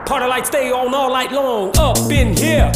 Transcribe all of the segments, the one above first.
Party like stay on all night long. Up in here.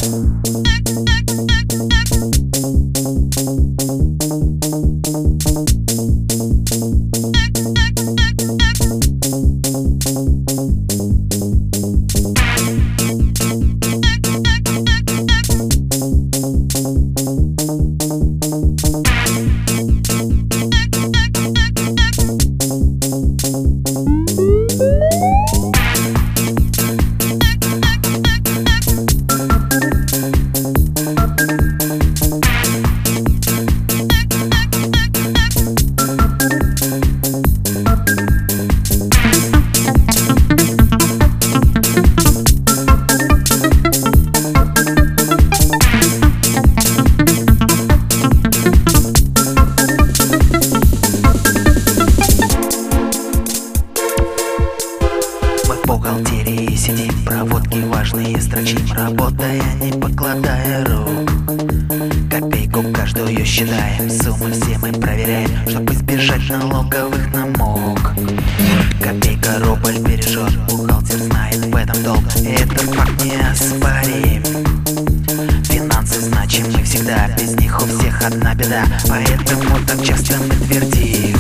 В бухгалтерии сидим, проводки важные строчим, работая, не покладая рук. Копейку каждую считаем, суммы все мы проверяем, чтобы избежать налоговых намок. Копейка рубль бережет, бухгалтер знает в этом долг, этот факт неоспорим. Финансы значимы всегда, без них у всех одна беда, поэтому так часто мы твердим: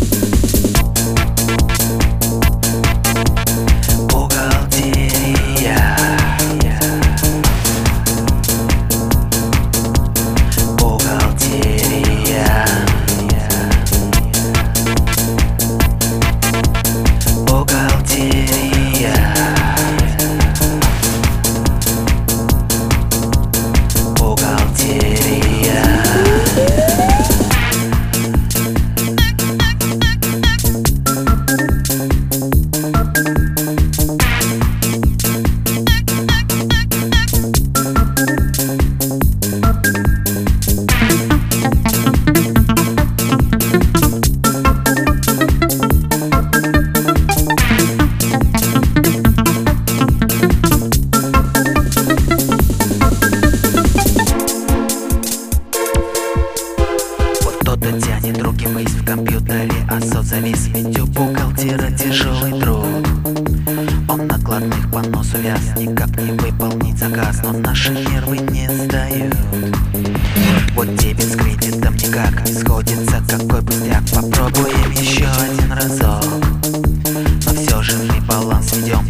кто-то тянет руки ввысь в компьютере, а соцзавис, ведь у бухгалтера тяжелый труд. Он накладных по носу вяз, никак не выполнить заказ, но наши нервы не сдают. Вот дебет с кредитом никак не сходится, какой пустяк. Попробуем еще один разок, но все же мы баланс ведем,